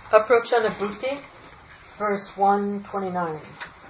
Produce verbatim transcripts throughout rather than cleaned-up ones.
Aprochanabhuti, verse one twenty-nine.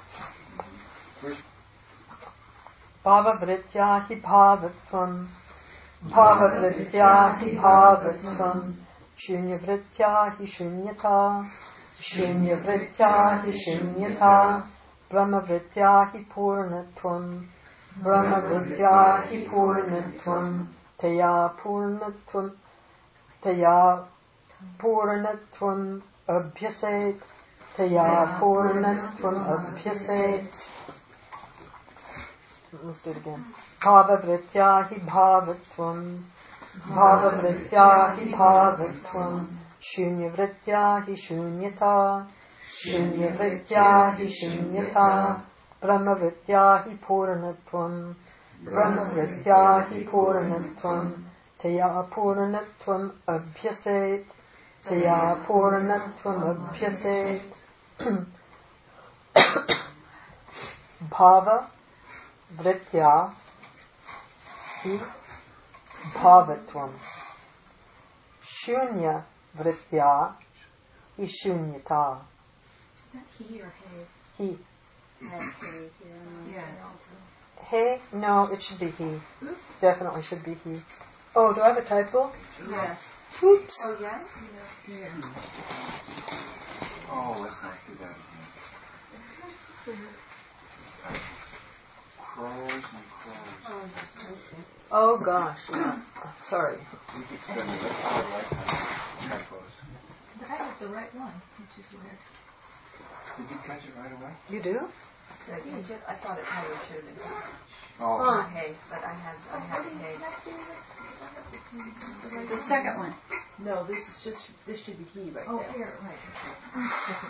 Bhava vritya hi bhavatvam, bhava vritya hi bhavatvam, shunya vritya hi shunyata, shunya vritya hi shunyata, brahma vritya hi purnatvam, brahma vritya hi purnatvam, taya purnatvam, taya purnatvam abhyaset, taya purnatvam abhyaset. Let's do it again. Bhava vritya hi bhavatvam, bhava vritya hi bhavatvam, shunya vritya hi shunyata, shunya vritya hi shunyata, brahma vritya hi purnatvam, brahma vritya hi purnatvam, taya purnatvam abhyaset, taya purnatvam abhyaset. Bhava vritya hi bhavatvam, shunya vritya hi shunyata. Is that he or hey? He. Okay, yeah. Hey? No, it should be he. Definitely should be he. Oh, do I have a typo? Yes. Oops. Oh, yeah? Yeah. Oh, let's not do that again. Crows and crows. Oh, gosh. Yeah. Sorry. We could spend the rest of our lifetime typos. But I have the right one, which is weird. Did you catch it right away? You do? Did I catch it? I thought it probably should have been Oh. Huh. hay, but I had I had a hay. The second one. No, this is just this should be he right Oh, there. here, right.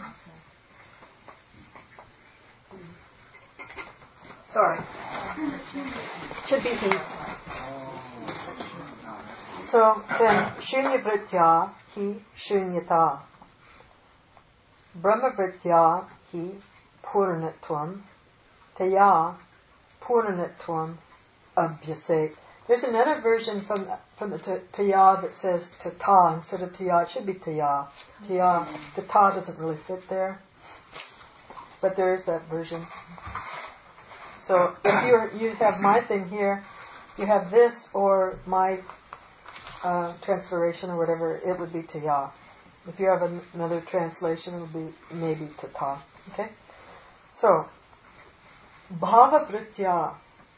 Sorry. Should be he. So then, shunya vritya hi shunyata, brahma vritya hi purnatvam, taya purnatvam abhyaset. There's another version from from the taya that says tata instead of taya. It should be taya. Taya. Tata doesn't really fit there, but there is that version. So if you you have my thing here, you have this or my uh, transliteration or whatever, it would be taya. If you have an, another translation, it would be maybe tata. Okay? So, bhava vritya,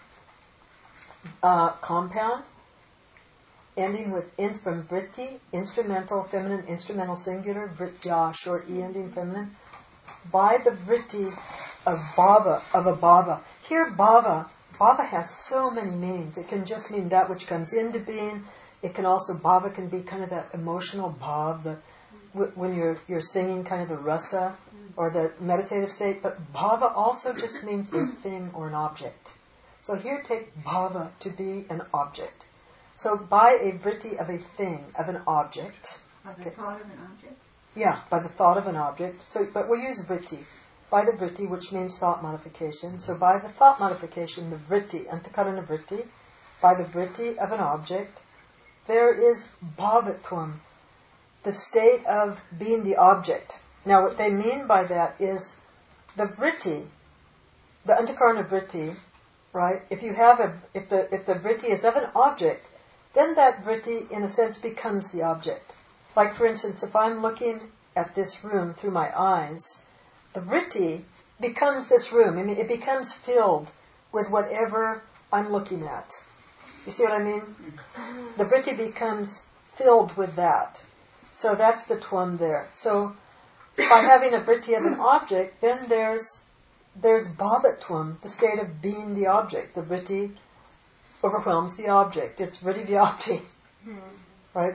uh, compound, ending with in from vritti, instrumental, feminine, instrumental singular, vritya, short e ending, feminine, by the vritti of bhava, of a bhava. Here, bhava, bhava has so many meanings. It can just mean that which comes into being. It can also, bhava can be kind of that emotional bhav, the, w- when you're you're singing kind of the rasa or the meditative state. But bhava also just means a thing or an object. So here take bhava to be an object. So by a vritti of a thing, of an object. By the thought of an object? Yeah, by the thought of an object. So, but we'll use vritti. By the vritti, which means thought modification. So by the thought modification, the vritti, antakarana vritti, by the vritti of an object, there is bhavatvam, the state of being the object. Now what they mean by that is the vritti, the antakarana vritti, right? If you have a, if the if the vritti is of an object, then that vritti, in a sense, becomes the object. Like, for instance, if I'm looking at this room through my eyes, the vritti becomes this room. I mean, it becomes filled with whatever I'm looking at. You see what I mean? The vritti becomes filled with that. So that's the tvam there. So by having a vritti of an object, then there's there's bhavatvam, the state of being the object. The vritti overwhelms the object. It's vritti vyapti. Right?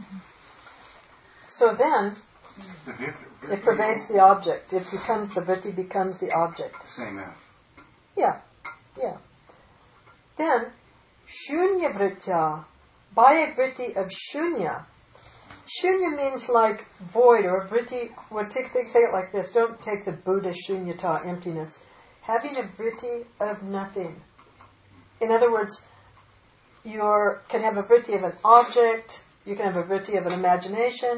So then it pervades the object. It becomes, the vritti becomes the object. Same F. Yeah, yeah. Then, shunya vritya, by a vritti of shunya. Shunya means like void or vritti. Well, take, take, take it like this. Don't take the Buddha shunyata, emptiness. Having a vritti of nothing. In other words, you can have a vritti of an object, you can have a vritti of an imagination,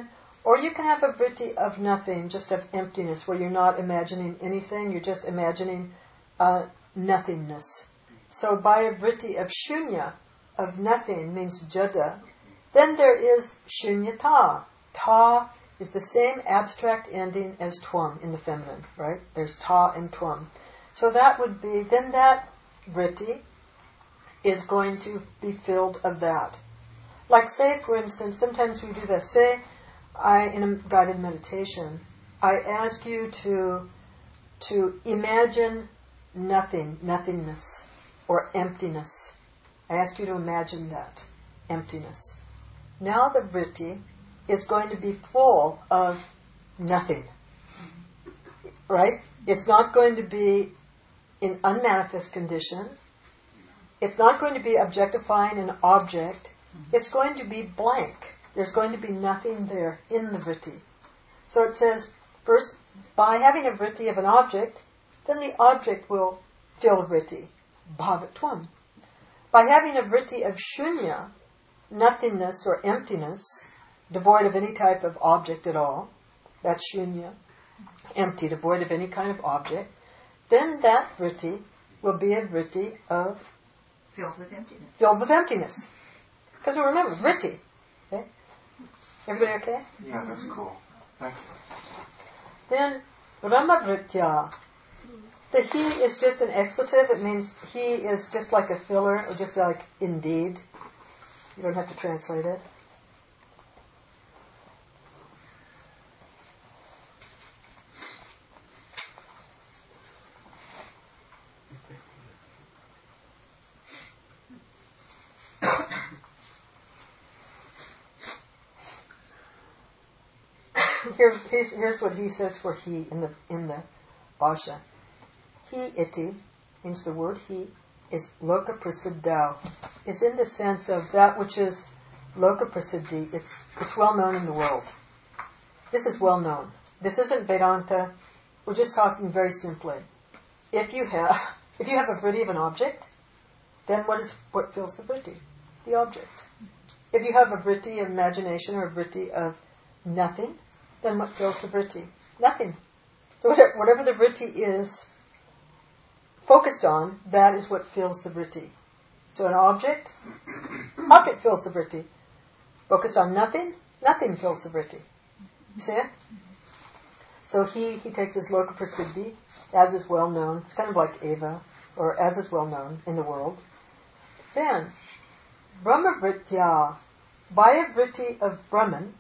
Or you can have a vritti of nothing, just of emptiness, where you're not imagining anything, you're just imagining uh, nothingness. So by a vritti of shunya, of nothing, means jada, then there is shunyata. Ta is the same abstract ending as tvam in the feminine, right? There's ta and tvam. So that would be, then that vritti is going to be filled of that. Like say, for instance, sometimes we do this. Say, I, in a guided meditation, I ask you to to imagine nothing, nothingness, or emptiness. I ask you to imagine that, emptiness. Now the vritti is going to be full of nothing. Right? It's not going to be in unmanifest condition. It's not going to be objectifying an object. It's going to be blank. There's going to be nothing there in the vritti. So it says, first, by having a vritti of an object, then the object will fill the vritti, bhavatvam. By having a vritti of shunya, nothingness or emptiness, devoid of any type of object at all, that's shunya, empty, devoid of any kind of object, then that vritti will be a vritti of Filled with emptiness. Filled with emptiness. Because remember, vritti. Okay? Everybody okay? Yeah, that's cool. Thank you. Then, Brahmavritya. The he is just an expletive. It means he is just like a filler, or just like indeed. You don't have to translate it. Here's, here's, here's what he says for he in the in the Bhasha. He iti means the word he is loka prasiddhau. Is in the sense of that which is loka prasiddhi. It's it's well known in the world. This is well known. This isn't Vedanta. We're just talking very simply. If you have if you have a vritti of an object, then what is what fills the vritti? The object. If you have a vritti of imagination or a vritti of nothing, then what fills the vritti? Nothing. So whatever, whatever the vritti is focused on, that is what fills the vritti. So an object, object fills the vritti. Focused on nothing, nothing fills the vritti. You see it? So he, he takes his loka prasiddhi, as is well known. It's kind of like Eva, or as is well known in the world. Then, Brahmavritya, by a vritti of Brahman,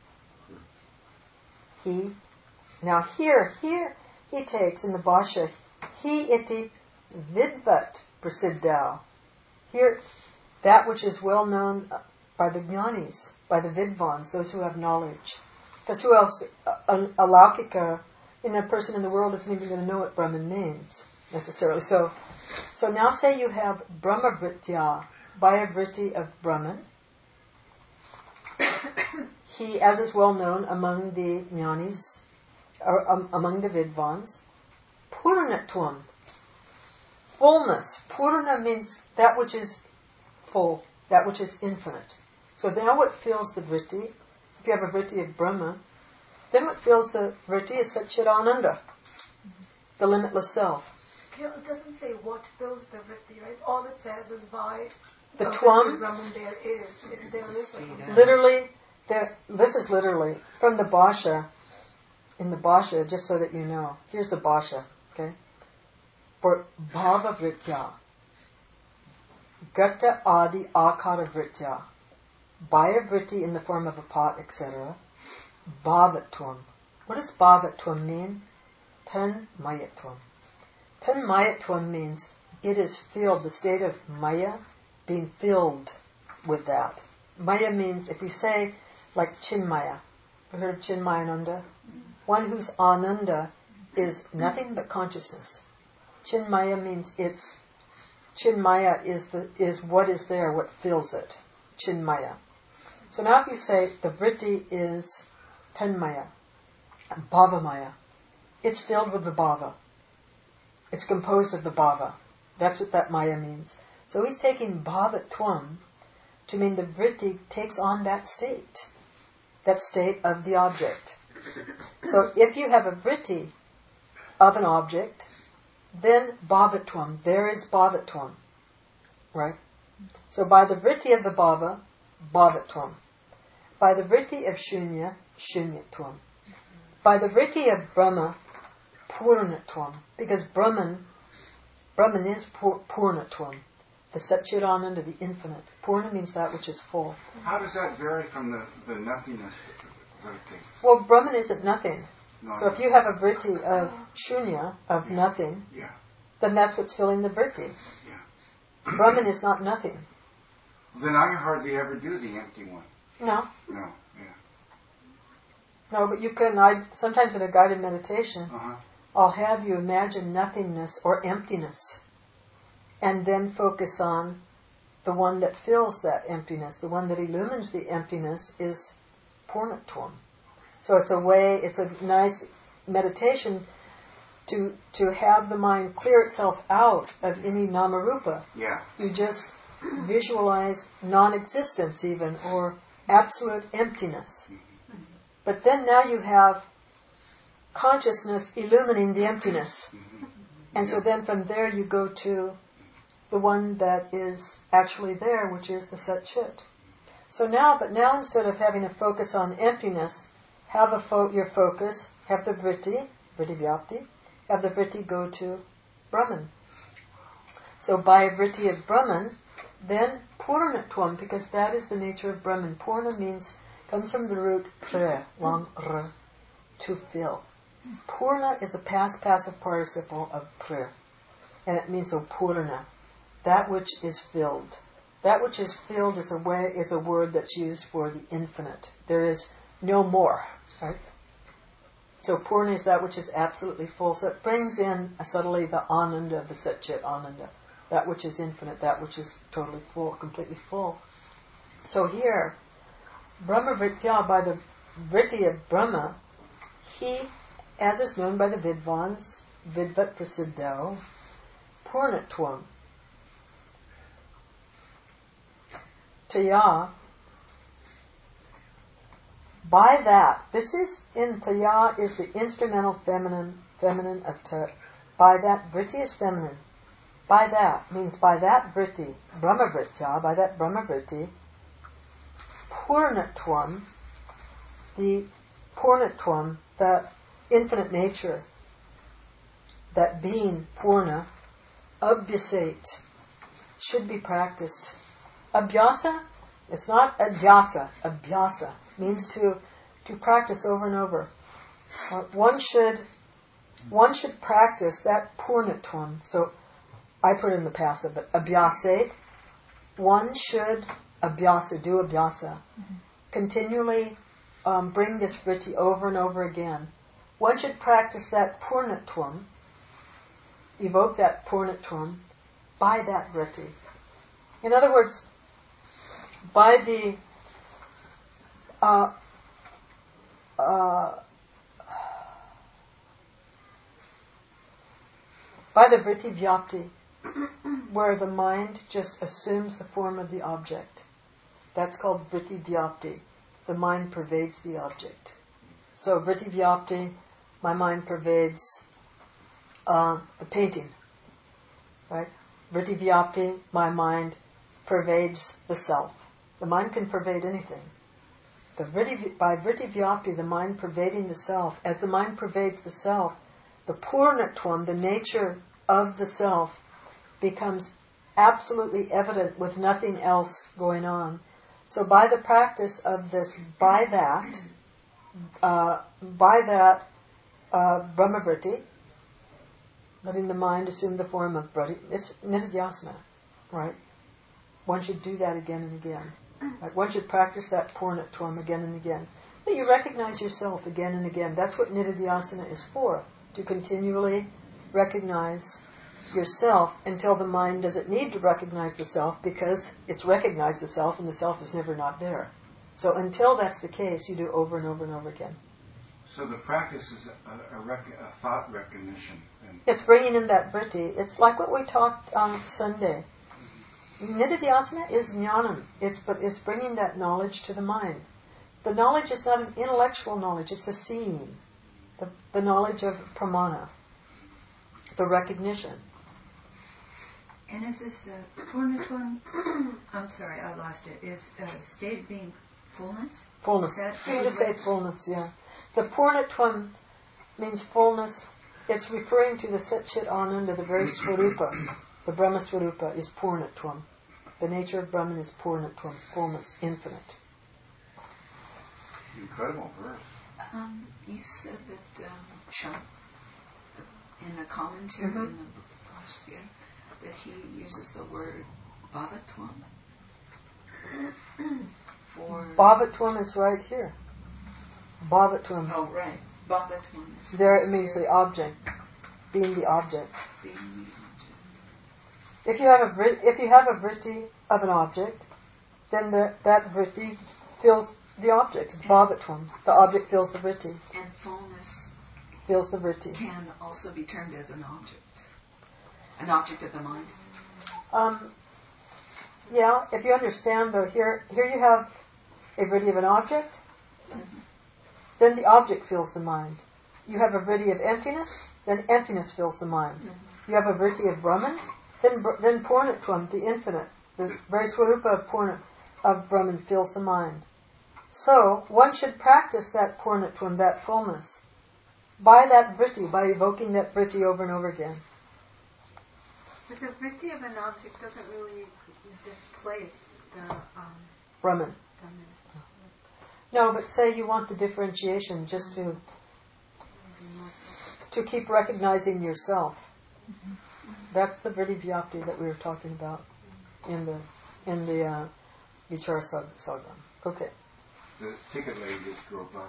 he, now here, here, he takes in the Bhasha, he iti vidvat prasiddhau. Here, that which is well known by the jnanis, by the vidvans, those who have knowledge. Because who else, a, a laukika, in a person in the world isn't even going to know what Brahman means, necessarily. So, so now say you have Brahmavritya, by a vritti of Brahman. He, as is well known among the jnanis, or um, among the vidvans, purnatvam, fullness. Purna means that which is full, that which is infinite. So now what fills the vritti, if you have a vritti of Brahma, then what fills the vritti is Satchidananda, the limitless self. It doesn't say what fills the vritti, right? All it says is by The a tvam, vritti Brahman there is. It's there is. literally, there, this is literally from the Bhasha, in the Bhasha, just so that you know. Here's the Bhasha, okay? For Bhava Vritya, Gata Adi Akara Vritya, by a vritti in the form of a pot, et cetera, Bhavatvam. What does Bhavatvam mean? Tan Mayatvam. Tan Mayatvam means it is filled, the state of Maya, being filled with that. Maya means, if we say, like Chinmaya. Have you heard of Chinmayananda? One whose Ananda is nothing but consciousness. Chinmaya means it's, Chinmaya is the is what is there, what fills it. Chinmaya. So now if you say the vritti is Tanmaya, Bhavamaya, it's filled with the bhava. It's composed of the bhava. That's what that maya means. So he's taking bhavatvam to mean the vritti takes on that state. That state of the object. So if you have a vritti of an object, then bhavatvam, there is bhavatvam. Right? So by the vritti of the bhava, bhavatvam. By the vritti of shunya, shunyatvam. By the vritti of Brahma, purnatvam. Because Brahman, Brahman is pur- purnatvam. The Satchidananda, the infinite. Purna means that which is full. How does that vary from the, the nothingness vritti? Well, Brahman isn't nothing. No, So if you have a vritti of shunya, of Yeah. nothing, Yeah. then that's what's filling the vritti. Yeah. Brahman is not nothing. Then I hardly ever do the empty one. No. No. Yeah. No, but you can, I, sometimes in a guided meditation, Uh-huh. I'll have you imagine nothingness or emptiness and then focus on the one that fills that emptiness. The one that illumines the emptiness is Purnatvam. So it's a way, it's a nice meditation to to have the mind clear itself out of any namarupa. Yeah. You just visualize non-existence even, or absolute emptiness. But then now you have consciousness illumining the emptiness. Mm-hmm. And so then from there you go to the one that is actually there, which is the Sat Chit. So now, but now instead of having a focus on emptiness, have a fo- your focus, have the vritti, vritti vyapti, have the vritti go to Brahman. So by a vritti of Brahman, then purnatvam, because that is the nature of Brahman. Purna means, comes from the root pre, long r, to fill. Purna is a past passive participle of pre, and it means so purna, that which is filled. That which is filled is a way is a word that's used for the infinite. There is no more, right? So purna is that which is absolutely full. So it brings in uh, subtly the ananda of the Satchit Ananda, that which is infinite, that which is totally full, completely full. So here, Brahma Vritya, by the vritti of Brahma, he, as is known by the Vidvans, Vidvat Prasiddho, Purnatvam. Taya, by that, this is in Taya is the instrumental feminine, feminine of ter. By that, vritti is feminine. By that means by that vritti, Brahma Vritya, by that Brahma vritti, Purnatvam, the Purnatvam, the infinite nature, that being Purna, Abhyasate, should be practiced. Abhyasa, it's not adhyasa, abhyasa, means to to practice over and over. Uh, one should one should practice that purnatvam. So I put it in the passive, but abhyasate, one should abhyasa, do abhyasa. Mm-hmm. Continually um, bring this vritti over and over again. One should practice that purnatvam, evoke that purnatvam by that vritti. In other words, by the uh, uh, by the vritti vyapti, where the mind just assumes the form of the object. That's called vritti vyapti. The mind pervades the object. So vritti vyapti, my mind pervades uh, the painting. Right? Vritti vyapti, my mind pervades the self. The mind can pervade anything. The vritti, by vritti vyapti, the mind pervading the self, as the mind pervades the self, the purnatvam, the nature of the self, becomes absolutely evident with nothing else going on. So by the practice of this, by that, uh, by that uh, Brahmavritti, letting the mind assume the form of vritti, it's nididhyasana, right? One should do that again and again. Right? One should practice that purnatvam again and again. But you recognize yourself again and again. That's what nididhyasana is for, to continually recognize yourself until the mind doesn't need to recognize the self, because it's recognized the self and the self is never not there. So until that's the case, you do over and over and over again. So the practice is a, a, rec- a thought recognition. And It's bringing in that vritti. It's like what we talked on Sunday. Nididhyasana is jnanam. It's but it's bringing that knowledge to the mind. the knowledge is not an intellectual knowledge, it's a seeing. The, the knowledge of pramana, the recognition. And is this uh, Purnatvam, I'm sorry, I lost it, is uh, state of being fullness? Fullness. That- You just say fullness, yeah. The Purnatvam means fullness. It's referring to the Sat Chit Ananda, the very Swarupa. The Brahma Swarupa is Purnatvam. The nature of Brahman is Purnatvam, fullness, infinite. Incredible verse. Um, you said that um, Chuck, in the commentary Mhm. in the Bhashya, that he uses the word bhavatvam for... Bhavatvam is right here. Bhavatvam. Oh, right. Bhavatvam is... There it means the object, being the object. being the object. If you have a vri- if you have a vritti of an object, then the, that vritti fills the object. It's bhavatvam. The object fills the vritti. And fullness Fills the vritti. can also be termed as an object. An object of the mind. Um, yeah, if you understand though, here here you have a vritti of an object, then the object fills the mind. You have a vritti of emptiness, then emptiness fills the mind. You have a vritti of Brahman, then br- then Purnatvam, the infinite, the very Swarupa of Purna, of Brahman fills the mind. So one should practice that Purnatvam, that fullness, by that vritti, by evoking that vritti over and over again. But the vritti of an object doesn't really displace the um, Brahman. Brahman. No, but say you want the differentiation just to to keep recognizing yourself. That's the vritti vyapti that we were talking about in the in the uh, Vichara Sag- Sagram. Okay. The ticket lady just drove by.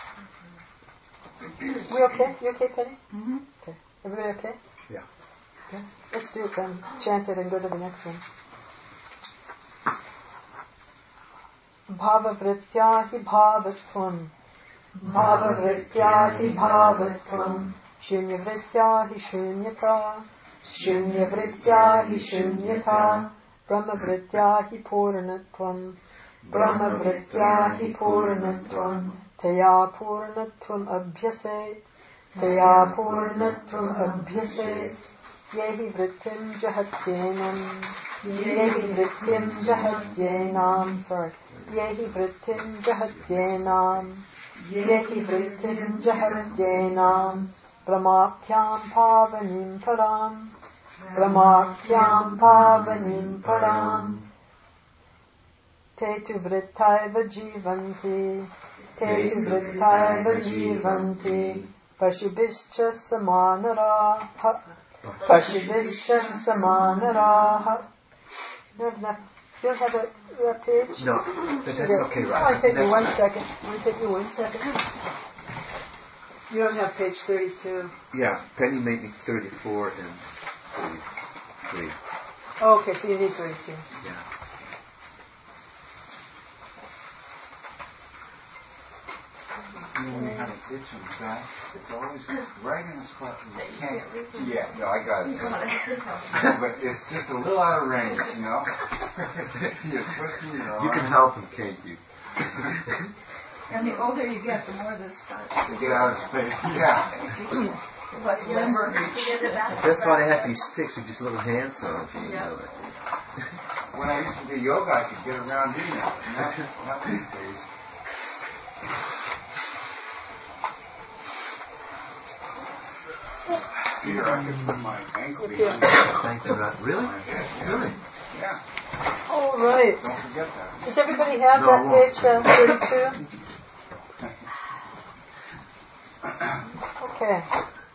We okay? You okay, Penny? Mm-hmm. Okay. Everybody okay? Yeah. Okay. Let's do it then. Chant it and go to the next one. Bhava vritya hi bhavatvam. Bhava vritya hi bhavatvam. Shunya vritya hi shunyata. Shunya vritya hi shunyata. Brahma vritya hi purnatvam. Brahma vritya hi purnatvam. Taya purnatvam abhyaset. Taya purnatvam abhyaset. Yehi vrittim jahatyenam. Yehi vrittim jahatyenam. Sorry. Yehi vrittim jahatyenam. Yehi vrittim jahatyenam. Brahmakhyam pavanim param. Brahmakhyam pavanim param. Te tu vrittaiva jivanti. Te tu vrittaiva jivanti. Pashubhischa samanaraha. Pashubhischa samanaraha. You don't have, you don't have a, a page? No, but that's okay, It right? might take you That's- one second. It might take you one second. You don't have page thirty-two. Yeah, Penny made me thirty-four and thirty-three. Oh, okay, so you need thirty-two. Yeah. And when you have a itch in the back, it's always right in the spot where you can't. Yeah, no, I got it. But it's just a little out of range, you know? You're twisting your arm. You can help him, can't you? And the older you get, the more this starts. To get out of space. Yeah. Less limber. That's why they have these sticks with just little hand signs. You know that. When I used to do yoga, I could get around doing that. Not, not these days. Peter, I could put my ankle behind Thank you, Rod. Really? my head. Yeah. Really? Yeah. All right. Don't forget that. Does everybody have No, that I won't. page uh, thirty-two? Okay.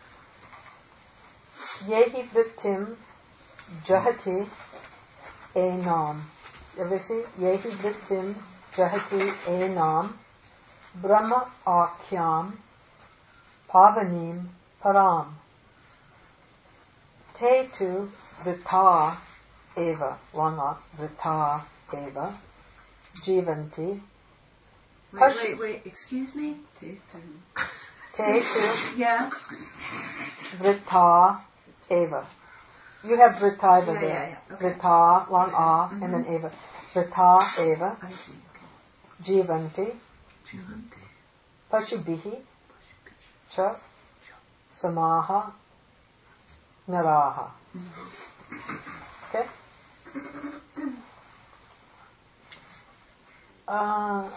Yehi vrittim jahati enam. Everybody see? Yehi vrittim jahati enam. Brahma akhyam pavanim param. Te tu vrita eva, langa vrita eva, jivanti. Wait, wait, wait, excuse me? Te tu. Te tu Yeah? vrita eva. You have vrita eva Yeah, there. yeah, yeah, okay. Vrita, long Okay, a, mhm. and then eva. Vrita eva, I see. jivanti. Jivanti. Pashubihi cha samaha naraha. Okay? Uh,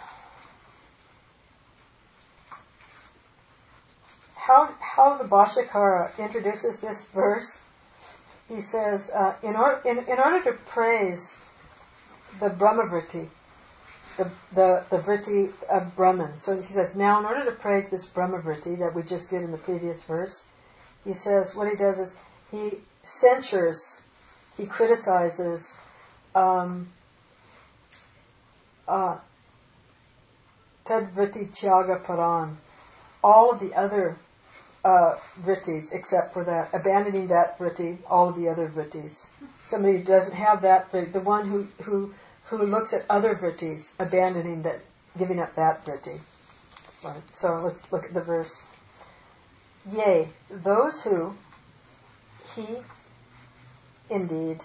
how how the Bhashyakara introduces this verse, he says, uh, in, or, in, in order to praise the Brahmavritti, the, the, the Vritti of Brahman, so he says, now in order to praise this Brahmavritti that we just did in the previous verse, he says, what he does is, he censures, he criticizes um, uh, Tadvritti Tyaga Paran, all of the other uh, vrittis except for that, abandoning that vritti, all of the other vrittis. Somebody who doesn't have that vritti, the one who, who, who looks at other vrittis, abandoning that, giving up that vritti. Right. So let's look at the verse. Yea, those who, he, indeed,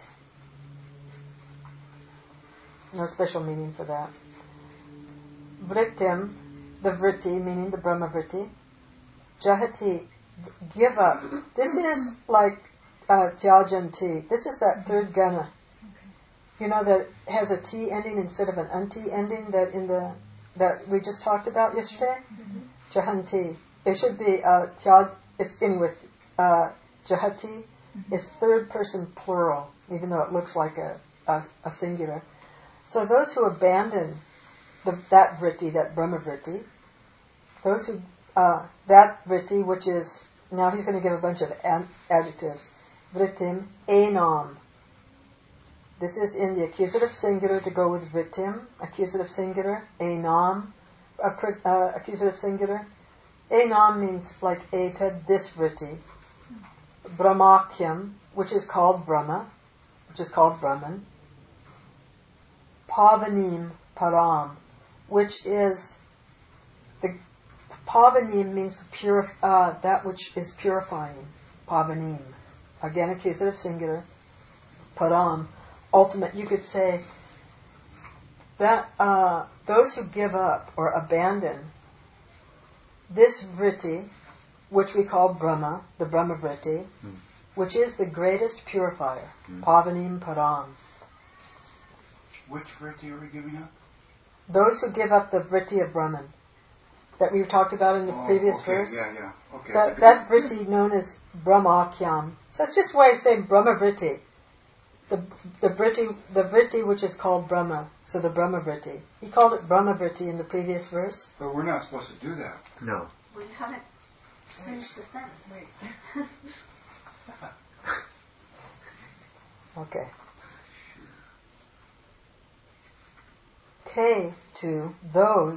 no special meaning for that. Vrittim, the vritti, meaning the Brahma vritti. Jahati, give up. This is like uh, Tyajanti. This is that third gana. You know that has a T ending instead of an anti ending that in the that we just talked about yesterday. Mm-hmm. Jahanti. It should be uh, Tyaj. It's in with uh, Jahati. Mm-hmm. Is third person plural, even though it looks like a a, a singular. So those who abandon the, that vritti, that Brahma vritti, those who uh, that vritti, which is now he's going to give a bunch of an, adjectives. Vrittim enam. This is in the accusative singular to go with vrittim, accusative singular, enam, uh, accusative singular. Enam means like eta, this vritti. Brahmakyam, which is called Brahma, which is called Brahman. Pavanim param, which is the pavanim means the pure, uh, that which is purifying. Pavanim, again accusative singular. Param, ultimate. You could say that uh, those who give up or abandon this vritti, which we call Brahma, the Brahma vritti, mm. which is the greatest purifier. Mm. Pavanim param. Which vritti are we giving up? Those who give up the vritti of Brahman that we talked about in the oh, previous okay, verse. Yeah, yeah. Okay. That, that vritti known as Brahmakyam. So that's just a way of saying Brahma vritti. The the vritti, the vritti which is called Brahma. So the Brahma vritti. He called it Brahma vritti in the previous verse. But we're not supposed to do that. No. We haven't finished the sentence. Wait. Okay. Te, to, those.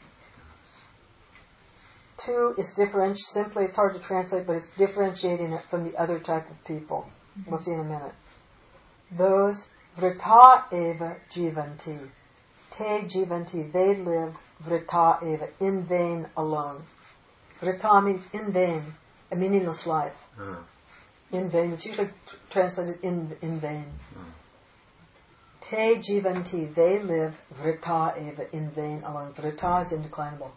To is different. Simply, it's hard to translate, but it's differentiating it from the other type of people. Mm-hmm. We'll see in a minute. Those vrita eva jivanti. Te jivanti, they live vrita eva, in vain alone. Vrita means in vain, a meaningless life. Uh-huh. In vain, it's usually t- translated in in vain. Uh-huh. Te jivanti, they live vrita eva, in vain alone. Vrita is indeclinable.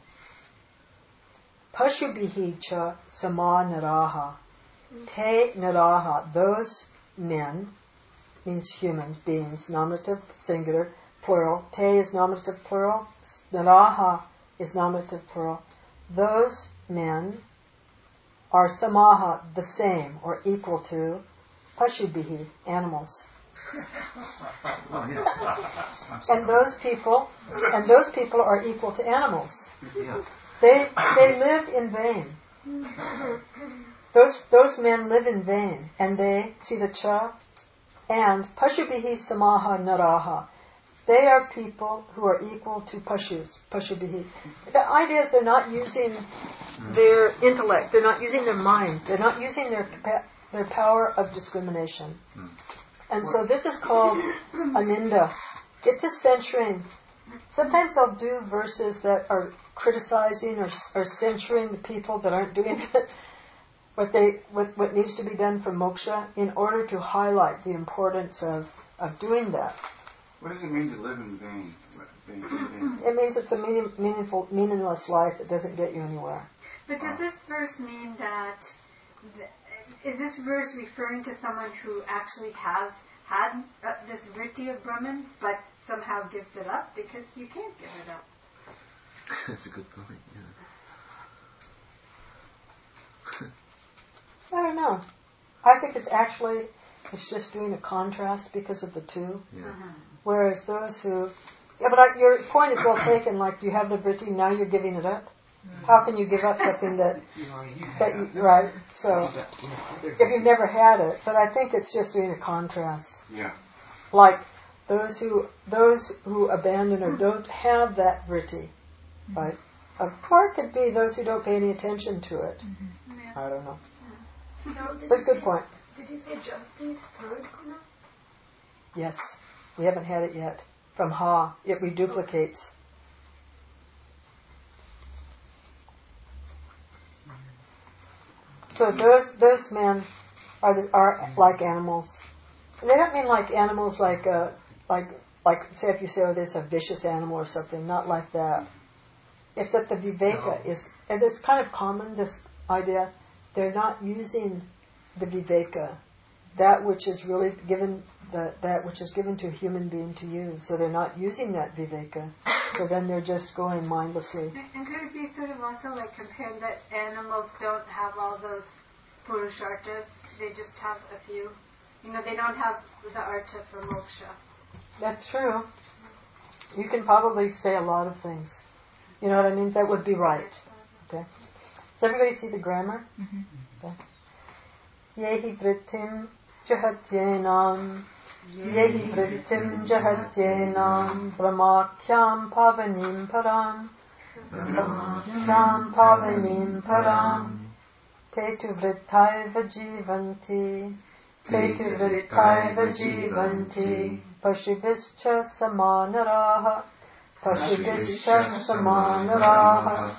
Pashubhihi cha sama naraha. Te naraha, those men, means humans, beings, nominative, singular, plural. Te is nominative, plural. Naraha is nominative, plural. Those men are samaha, the same, or equal to Pashubhihi, animals. Oh, yeah. And those people, and those people are equal to animals. Yeah. They they live in vain. Those those men live in vain, and they see the cha, and Pashubhihi samaha naraha. They are people who are equal to pashus. Pashubhihi. The idea is they're not using their intellect. They're not using their mind. They're not using their their power of discrimination. And so this is called aninda. It's a censuring. Sometimes I'll do verses that are criticizing or, or censuring the people that aren't doing it, what they what, what needs to be done for moksha, in order to highlight the importance of, of doing that. What does it mean to live in vain? What, vain, vain? It means it's a meaning, meaningful, meaningless life that doesn't get you anywhere. But does this verse mean that, the, is this verse referring to someone who actually has had uh, this vritti of Brahman, but somehow gives it up? Because you can't give it up. That's a good point, yeah. I don't know. I think it's actually, it's just doing a contrast because of the two. Yeah. Uh-huh. Whereas those who, yeah, but I, your point is well taken. Like, do you have the vritti, now you're giving it up? Mm-hmm. How can you give up something that, that you, right? So, if you've never had it, but I think it's just doing a contrast. Yeah. Like those who those who abandon or don't have that vritti, right? Or it could be those who don't pay any attention to it. Mm-hmm. Yeah. I don't know. Carol, did But you good say, point. Did you say Jagdi's third guna? Yes, we haven't had it yet. From Ha, it reduplicates. So those those men are the, are like animals. And they don't mean like animals like uh, like like say if you say oh there's a vicious animal or something. Not like that. It's that the viveka no. is, and it's kind of common, this idea. They're not using the viveka, that which is really given, the, that which is given to a human being to use. So they're not using that viveka. So then they're just going mindlessly. And could it be sort of also like compared that animals don't have all those purusharthas, they just have a few. You know, they don't have the artha for moksha. That's true. You can probably say a lot of things. You know what I mean? That would be right. Okay. Does everybody see the grammar? Mm-hmm. Okay. Yehi vrittim jahatyenam Yehi vrittim jahatyenam Brahmatyam pavanim param Brahmatyam pavanim param Te tu vrittaiva jivanti Te tu vrittaiva jivanti Pashubhischa samanaraha Pashubhischa samanaraha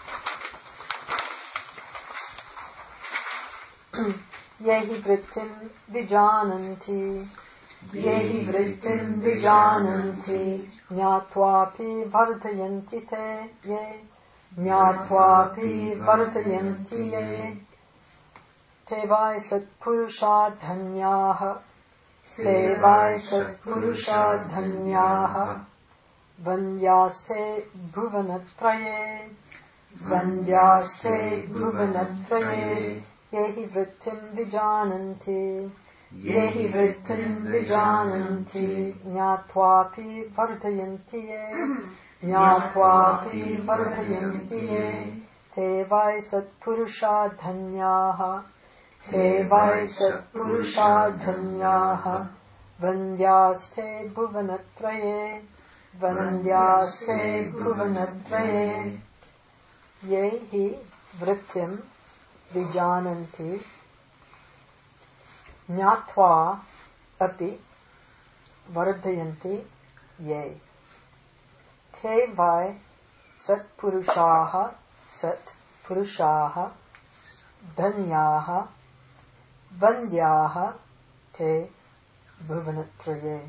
Yehi vrittim vijananti Yehi vrittim vijananti Jnatvapi vartayanti te ye Jnatvapi vartayanti ye Te vai satpurusha dhanyaha Te vai satpurusha dhanyaha Vandyaste bhuvanatraye Vandyaste bhuvanatraye Yehi vrittim vijananti Yehi vrittim vijananti Jnatvapi vartayanti ye Jnatvapi vartayanti ye Te vai satpurusha dhanyaha Te vai satpurusha dhanyaha Vandyaste bhuvanatraye Vandyaste bhuvanatraye Yehi vrittim vijananti Jnatva api vardhayanti ye Te vai satpurushaha satpurushaha dhanyaha vandyaha te bhuvanatraye.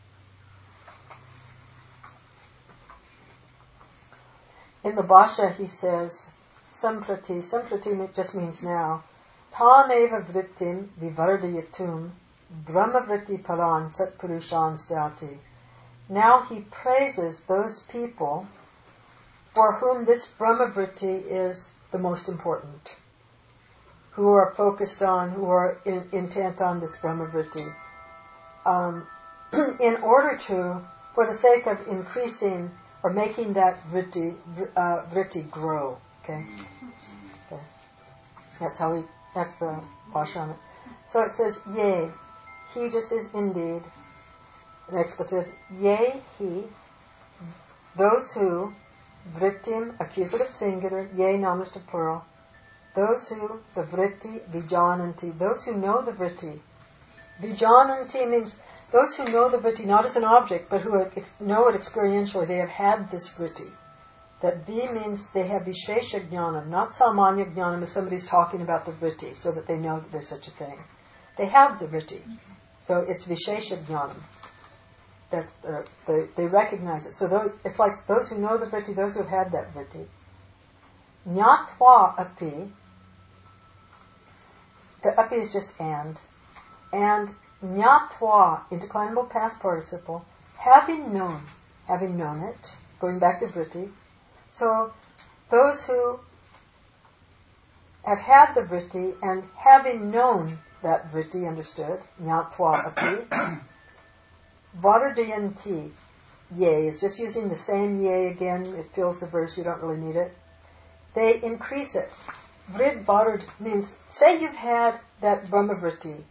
In the Bhashya he says Samprati, samprati just means now. Tam eva vrittim vivardayatum brahmavritti paran satpurushan stati. Now he praises those people for whom this brahmavritti is the most important, who are focused on, who are in, intent on this brahmavritti, um, in order to, for the sake of increasing or making that vritti, uh, vritti grow. Okay? Okay. That's how we, that's the Bhashya on it. So it says, yea, he just is indeed, an expletive, yea, he, those who, vrittim, accusative singular, yea, nominative plural, those who, the vritti, vijananti, those who know the vritti. Vijananti means those who know the vritti, not as an object, but who know it experientially, they have had this vritti. That V means they have Vishesha Jnanam, not Samanya Jnanam as somebody's talking about the vritti, so that they know that there's such a thing. They have the vritti. So it's Vishesha Jnanam. That's, uh, they, they recognize it. So those, it's like those who know the vritti, those who have had that vritti. Jnatva api, the api is just and, and jnatva, interclaimable past participle, having known, having known it, going back to vritti. So those who have had the vritti and having known that vritti, understood, jnatva api, Vardayanti, yea, is just using the same yea again. It fills the verse, you don't really need it. They increase it. Vrid Varad means, say you've had that Brahmavritti.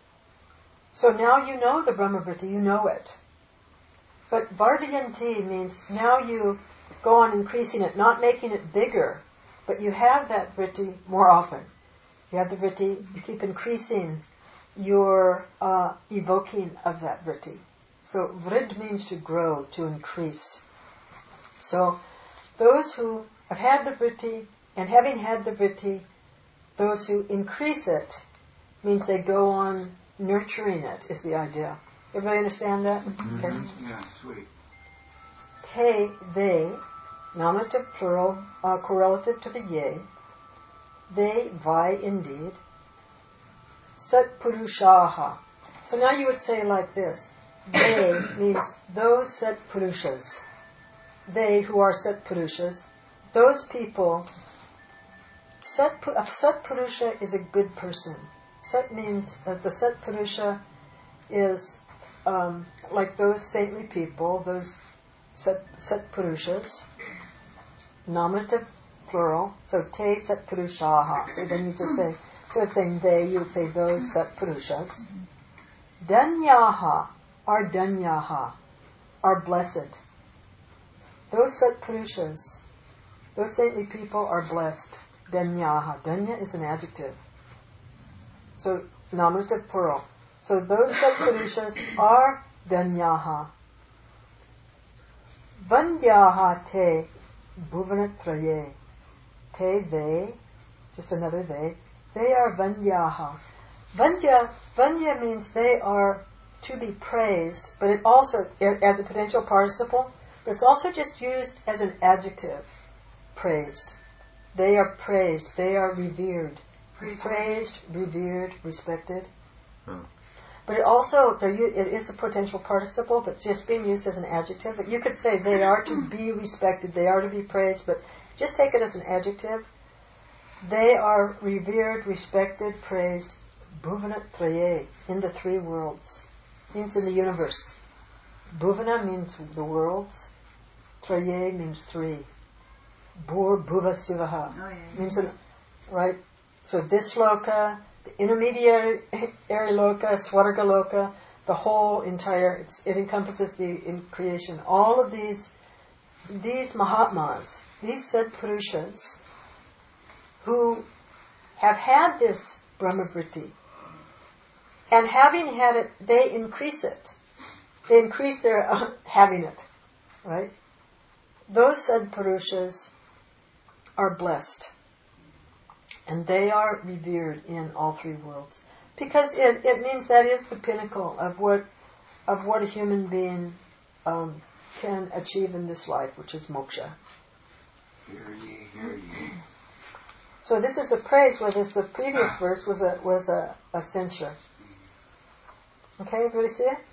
So now you know the Brahmavritti, you know it. But Vardayanti means now you go on increasing it, not making it bigger, but you have that vritti more often. You have the vritti, you keep increasing your uh, evoking of that vritti. So vrid means to grow, to increase. So those who have had the vritti, and having had the vritti, those who increase it, means they go on nurturing it, is the idea. Everybody understand that? Mm-hmm. Okay. Yeah, sweet. Te, they, nominative plural, uh, correlative to the ye, they, vai, indeed, sat purushaha. So now you would say like this, they means those Sat Purushas. They who are Sat Purushas. Those people, Sat, a Sat Purusha is a good person. Sat means that the Sat Purusha is um, like those saintly people, those Sat, Sat Purushas, nominative plural, so Te Sat Purushaha. So then you just say, instead of saying they, you would say those Sat Purushas. Danyaha are danyaha, are blessed. Those Sat Purushas, those saintly people are blessed. Danyaha. Danya is an adjective. So, nominative plural. So those Sat Purushas are danyaha. Vandyaha te bhuvanatraye. Te they, just another they, they are vandyaha. Vandya, Vanya means they are to be praised, but it also, as a potential participle, but it's also just used as an adjective, praised. They are praised, they are revered. Praised, praised revered, respected. Hmm. But it also, it is a potential participle, but it's just being used as an adjective. But you could say they are to be respected, they are to be praised, but just take it as an adjective. They are revered, respected, praised, Bhuvanat Traye, in the three worlds. Means in the universe. Bhuvana means the worlds. Traye means three. Bhur Bhuva Sivaha. Oh, yeah. Means, in, right? So this loka, the intermediary loka, Swarga loka, the whole entire, it's, it encompasses the in creation. All of these, these Mahatmas, these Sat Purushas, who have had this Brahmavritti, and having had it, they increase it. They increase their uh, having it, right? Those Sat Purushas are blessed, and they are revered in all three worlds, because it, it means that is the pinnacle of what of what a human being um, can achieve in this life, which is moksha. Hear ye, hear ye. So this is a praise, whereas the previous verse was a was a, a censure. Okay, everybody see it?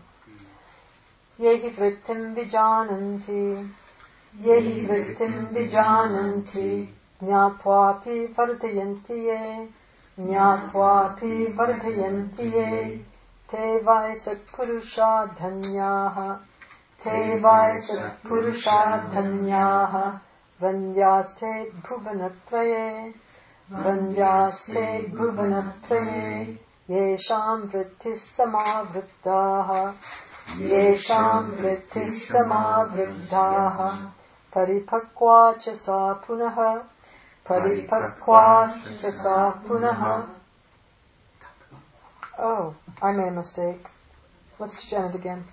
Yehi vrittim vijananti, yehi vrittim vijananti, jnatvapi vardhayanti ye, jnatvapi vardhayanti ye, te vai satpurusha dhanyaha, te vai satpurusha dhanyaha, vandyaste bhuvanatraye, vandyaste bhuvanatraye, yesham vrittis samavrittaha, yesham vrittis samavrittaha, paripakva cha sa punaha, paripakva cha sa punaha. Oh, I made a mistake. Let's chant it again.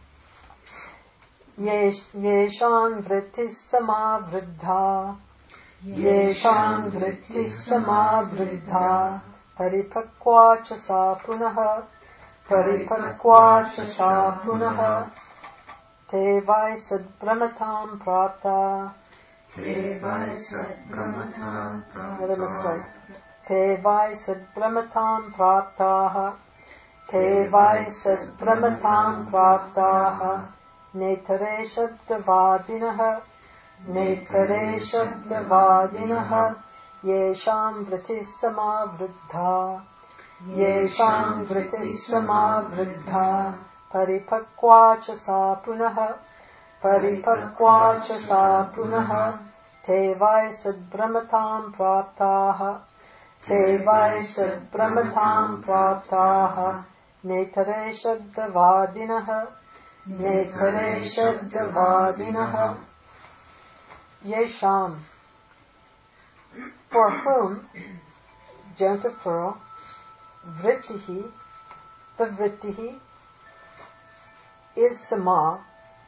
Yesham vrittis samavriddha, yesham vrittis samavriddha, paripakva cha sa punaha, paripakva cha sa punaha, Te vai sad brahmatam prata. Te vai sat brahmatam Another mistake. prata. Te vai sad brahmatam prataha. Te vai sad brahmatam prataha. Netare shabdavadinaha. Netare shabdavadinaha. Yesham vritis samavriddha. Yesham vritis samavriddha. Paripakva cha sa punaha. Paripakva cha sa punaha. Te vai sad brahmatam praptaha. Te vai sad brahmatam praptaha. Netare shabdavadinaha. Netare shabdavadinaha. Yesham. For whom, genitive plural, vrittihi, the vrittihi, is sama.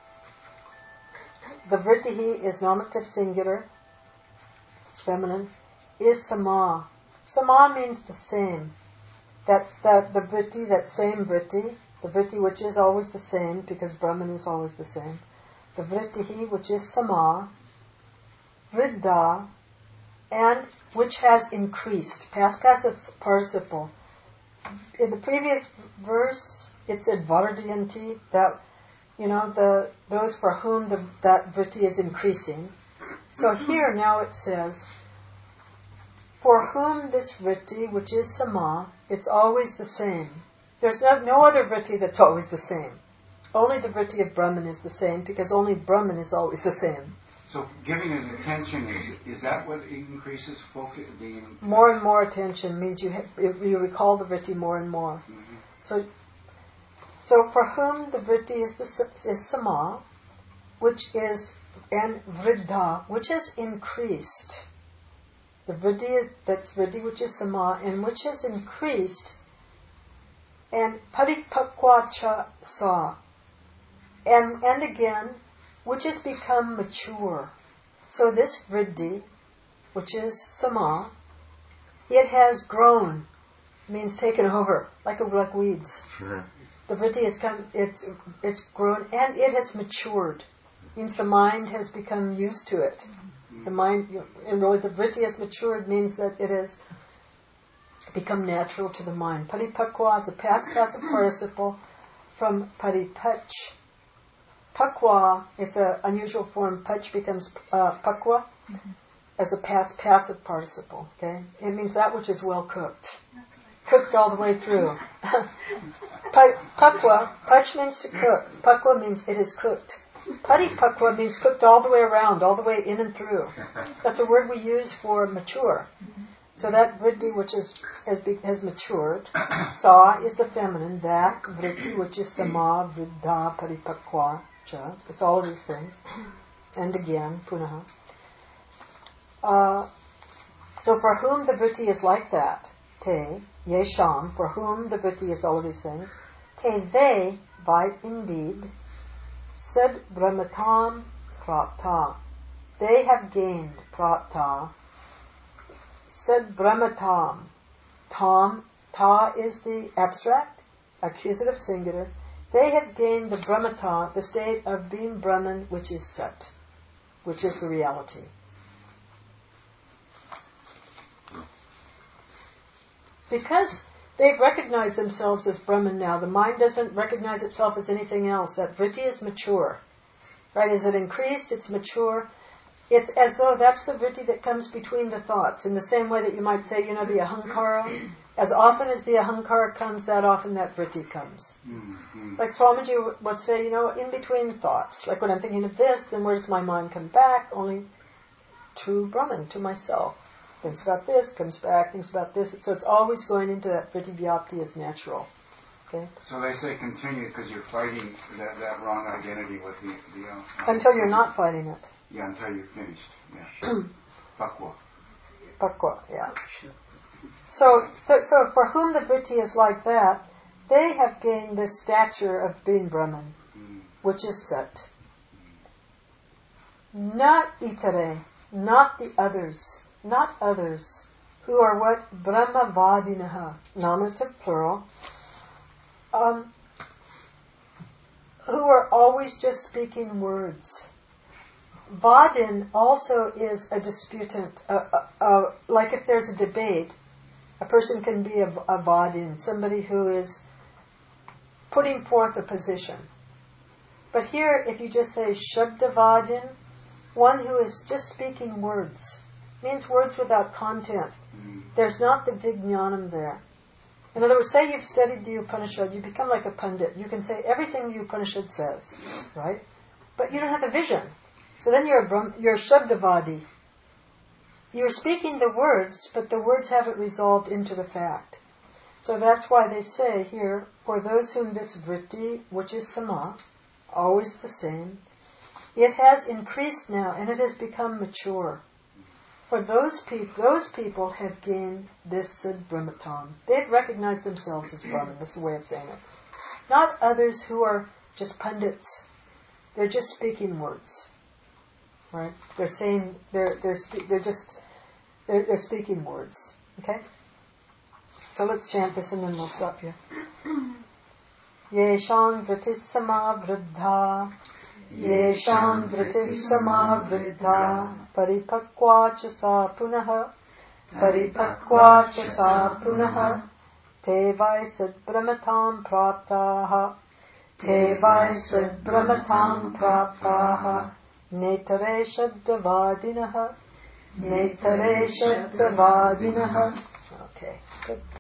The vrittihi is nominative singular, it's feminine, is sama. Sama means the same. That's that the vritti, that same vritti, the vritti which is always the same, because Brahman is always the same. The vrittihi which is sama, vriddha, and which has increased. Past passive participle. In the previous verse, it said vardyanti, that, you know, the those for whom the, that vritti is increasing. So here now it says, for whom this vritti, which is sama, it's always the same. There's no, no other vritti that's always the same. Only the vritti of Brahman is the same, because only Brahman is always the same. So giving it attention, is is that what increases focus? The more and more attention means you ha- you recall the vritti more and more. Mm-hmm. So, so for whom the vritti is the is sama, which is and vriddha, which has increased. The vritti that's vritti, which is sama, and which has increased, and paripakva cha sa, and and again, which has become mature. So this vriddhi, which is sama, it has grown, means taken over, like a, like weeds. Yeah. The vriddhi has come, it's it's grown, and it has matured. Means the mind has become used to it. The mind, and really the vriddhi has matured means that it has become natural to the mind. Paripakva is a past passive participle from paripach. Pakwa, it's an unusual form. Pach becomes uh, pakwa mm-hmm. as a past passive participle. Okay, it means that which is well cooked, cooked all the way through. Pakwa, pach means to cook. Pakwa means it is cooked. Paripakwa means cooked all the way around, all the way in and through. That's a word we use for mature. So that vritti which is has, be, has matured, sa is the feminine. That vritti which is sama, vriddha, paripakwa. It's all of these things. And again, punaha. Uh, so for whom the vritti is like that, te, yesham, for whom the vritti is all of these things, te they, by indeed, said brahmatam prapta. They have gained prapta. Said brahmatam. Tam, ta is the abstract, accusative singular. They have gained the brahmata, the state of being Brahman, which is Sat, which is the reality. Because they've recognized themselves as Brahman now, the mind doesn't recognize itself as anything else. That vritti is mature. Right? As it increased, it's mature. It's as though that's the vritti that comes between the thoughts. In the same way that you might say, you know, the ahankara. As often as the ahankara comes, that often that vritti comes. Mm-hmm. Like Swamiji would say, you know, in between thoughts. Like when I'm thinking of this, then where does my mind come back? Only to Brahman, to myself. Thinks about this, comes back, thinks about this. So it's always going into that vritti vyapti as natural. Okay? So they say continue because you're fighting that, that wrong identity with the... the uh, until you're not fighting it. Yeah, until you're finished. Yeah. Pakwa. Pakwa, yeah. So, so, so for whom the vritti is like that, they have gained this stature of being Brahman, mm. which is Sat. Mm. Not itare, not the others, not others, who are what? Brahmavadinaha, nominative plural. Um, who are always just speaking words. Vadin also is a disputant. Uh, uh, uh, like if there's a debate, a person can be a, a Vadin, somebody who is putting forth a position. But here, if you just say Shabda Vadin, one who is just speaking words, means words without content. There's not the Vijnanam there. In other words, say you've studied the Upanishad, you become like a pundit. You can say everything the Upanishad says, right? But you don't have a vision. So then you're a, Brahm, you're a Shabdavadi. You're speaking the words, but the words haven't resolved into the fact. So that's why they say here, for those whom this vritti, which is sama, always the same, it has increased now and it has become mature. For those people, those people have gained this Siddh Brahmatam. They've recognized themselves as Brahman. That's the way of saying it. Not others who are just pundits. They're just speaking words, right? They're saying they're they're spe- they're just they're, they're speaking words. Okay. So let's chant this and then we'll stop here. Yeshang vritis sama vriddha. Yesham vritis sama vriddha paripakva cha sa punaha paripakva cha sa punaha te vai sad brahmatam praptaha te vai sad brahmatam praptaha netare shabdavadinaha netare shabdavadinaha. Okay, good.